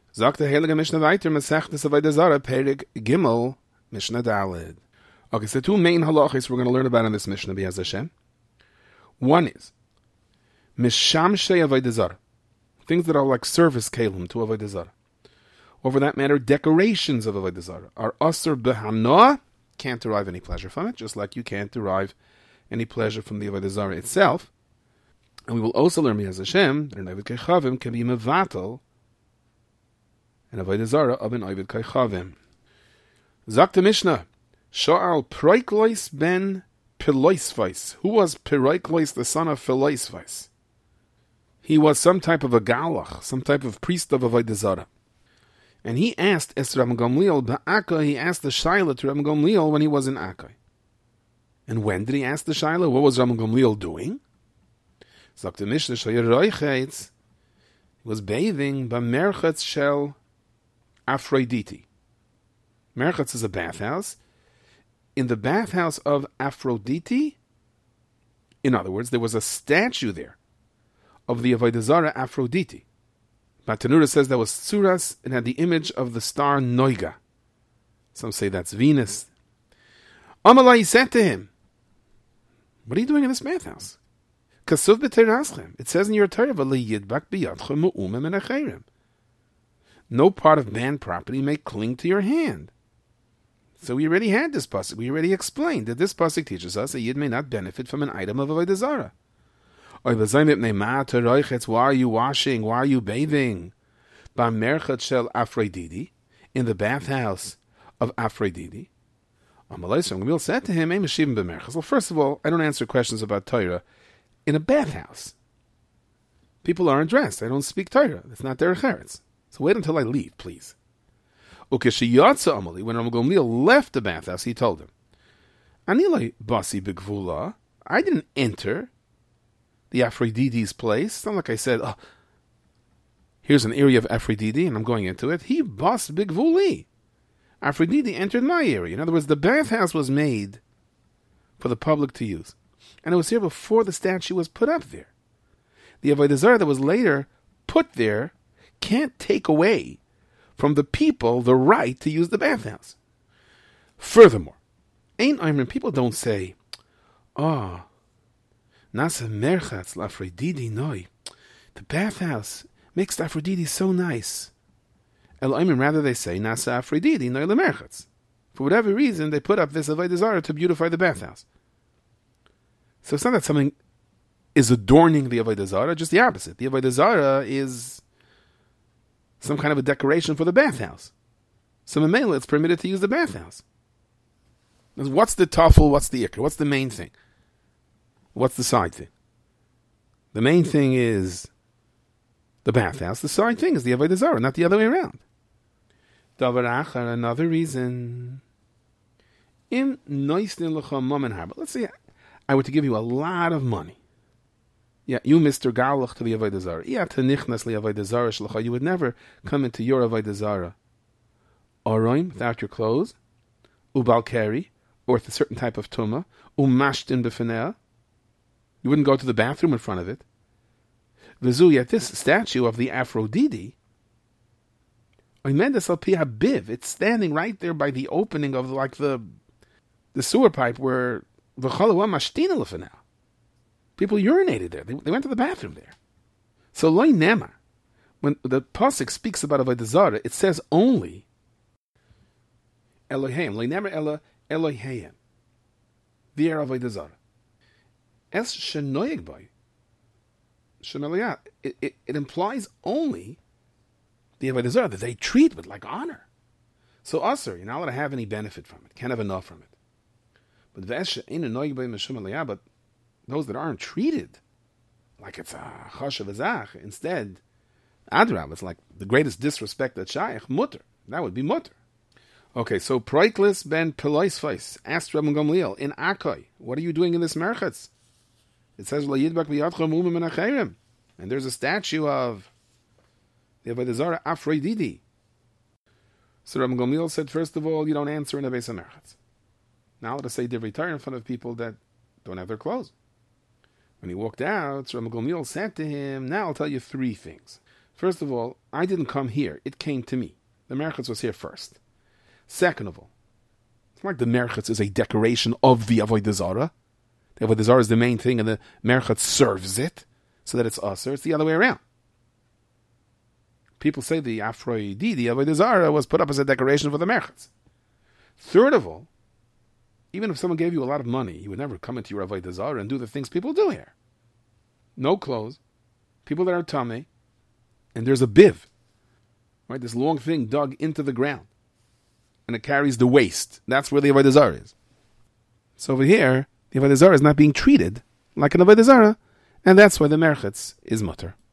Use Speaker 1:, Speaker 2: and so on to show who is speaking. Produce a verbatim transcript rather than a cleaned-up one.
Speaker 1: Sagt der Heilige Mishnah weiter, Masechtes Avodah Zarah, Perik Gimel, Mishnah Daled. Okay, so two main halachas we're going to learn about in this Mishnah, B'Yaz Hashem. One is, Mishamshei Avodah Zarah, things that are like service kalim to Avodah Zarah. Or for that matter, decorations of Avodah Zarah are asur b'hanoah, can't derive any pleasure from it, just like you can't derive any pleasure from the Avodah Zarah itself. And we will also learn B'Yaz Hashem that an Ovid Kechavim can be mevatel an Avodah Zarah of an Ovid Kechavim. Zakt the Mishnah, Sha'al Proiklois ben Piloisvais. Who was Piroiklois, the son of Piloisvais? He was some type of a galach, some type of priest of Avodah Zarah. And he asked Es Rabban Gamliel, Ba'aka, he asked the Shaila to Rabban Gamliel when he was in Akai. And when did he ask the Shaila? What was Rabban Gamliel doing? Zakt the Mishnah, Shayir Roichetz, he was bathing B'merchetz shel Aphrodite. Merchetz is a bathhouse. In the bathhouse of Aphrodite, in other words, there was a statue there of the Avodah Zarah Aphrodite. Batanura says that was Tsuras, and had the image of the star Noiga. Some say that's Venus. Amalai said to him, what are you doing in this bathhouse? Kasuv b'teiraschem. It says in your Torah, V'liyidbak b'yadchem mu'umem and acherim. No part of man property may cling to your hand. So we already had this pasuk. We already explained that this pasuk teaches us a yid may not benefit from an item of Avodah Zarah. Why are you washing? Why are you bathing? B'merchet shel Aphrodite, in the bathhouse of Aphrodite. Gamliel said to him, well, first of all, I don't answer questions about Torah in a bathhouse. People aren't dressed. They don't speak Torah. That's not their cheretz. So wait until I leave, please. Ukeshiyatza Amali, when Rabban Gamliel left the bathhouse, he told him, Anilai basi b'gvula, I didn't enter the Aphrodite's place. It's not like I said, oh, here's an area of Aphrodite and I'm going into it. He bas b'gvuli. Aphrodite entered my area. In other words, the bathhouse was made for the public to use. And it was here before the statue was put up there. The Avodah Zarah that was later put there can't take away from the people the right to use the bathhouse. Furthermore, Ein Ayman, people don't say, oh, Nasa merchatz l'Aphrodite noi. The bathhouse makes Aphrodite so nice. El Ayman, rather they say, Nasa Aphrodite noi l'merchatz. For whatever reason, they put up this Avodah Zarah to beautify the bathhouse. So it's not that something is adorning the Avodah Zarah, just the opposite. The Avodah Zarah is some kind of a decoration for the bathhouse. So Mamela, it's permitted to use the bathhouse. What's the tafel? What's the ikr? What's the main thing? What's the side thing? The main thing is the bathhouse. The side thing is the Avodah Zarah, not the other way around. Davar achar, another reason. Im noisnin l'cha mamen harba. Let's say I were to give you a lot of money. Yeah, you, Mister Galach, to the Avodah Zarah. Yeah, to nichnas li Avodah Zarah shlecha. You would never come into your Avodah Zarah. Oroim, without your clothes. Ubal keri, or with a certain type of tumah. Umashtin b'fenea. You wouldn't go to the bathroom in front of it. Vizu, yet this statue of the Aphrodite, Oimendes al pi habiv, it's standing right there by the opening of like the the sewer pipe where v'chalawa mashtina l'fenea. People urinated there. They, they went to the bathroom there. So loy nema, when the pasuk speaks about Avodah Zarah, it says only Elohim. Loy nema ela Elohim. The Avodah Zarah. Es shenoyeg by shemeliyah. It it it implies only the Avodah Zarah that they treat with like honor. So usher, you're not allowed to have any benefit from it. Can't have enough from it. But v'esh she'ein noyeg by shemeliyah. But those that aren't treated like it's a chashav azach, instead, adrab, it's like the greatest disrespect that shaykh, mutter. That would be mutter. Okay, so Proiklis ben Piloisvais asked Rabban Gamliel, in Akai, what are you doing in this merchatz? It says, and there's a statue of the Avodah Zarah Aphrodite. So Rabban Gamliel said, first of all, you don't answer in a Beis HaMerchatz. Now let us say divrei Torah in front of people that don't have their clothes. When he walked out, Rabban Gamliel said to him, now I'll tell you three things. First of all, I didn't come here. It came to me. The merchatz was here first. Second of all, it's not like the merchatz is a decoration of the Avodah Zarah. The Avodah Zarah is the main thing, and the merchatz serves it so that it's usher. It's the other way around. People say the Afroidi, the Avodah Zarah, was put up as a decoration for the merchatz. Third of all, even if someone gave you a lot of money, you would never come into your Avodah Zarah and do the things people do here. No clothes, people that are tummy, and there's a biv, right? This long thing dug into the ground, and it carries the waste. That's where the Avodah Zarah is. So over here, the Avodah Zarah is not being treated like an Avodah Zarah, and that's why the merchatz is mutter.